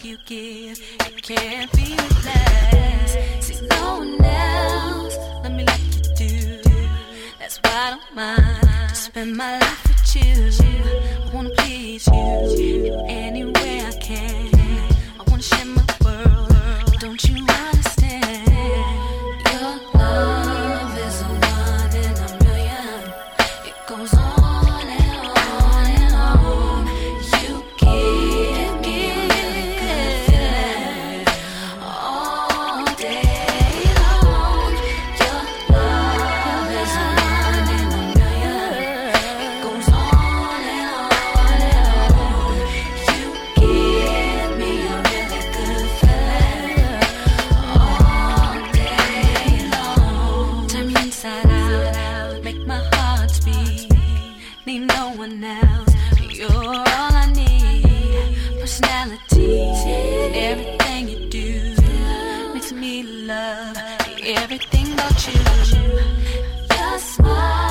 you give, it can't be replaced. See, no one else love me like you do. That's why I don't mind to spend my life with you. I wanna please you in any way I can. I wanna share my world. Don't you understand? Your love is a one in a million. It goes on and on and on. You give me a really good feeling all day long. Your love is a one in a million. It goes on and on and on. You give me a really good feeling all day long. Turn me inside out, make my heart speed. Need no one else. You're all I need. Personality, everything you do makes me love everything about you. Your smile.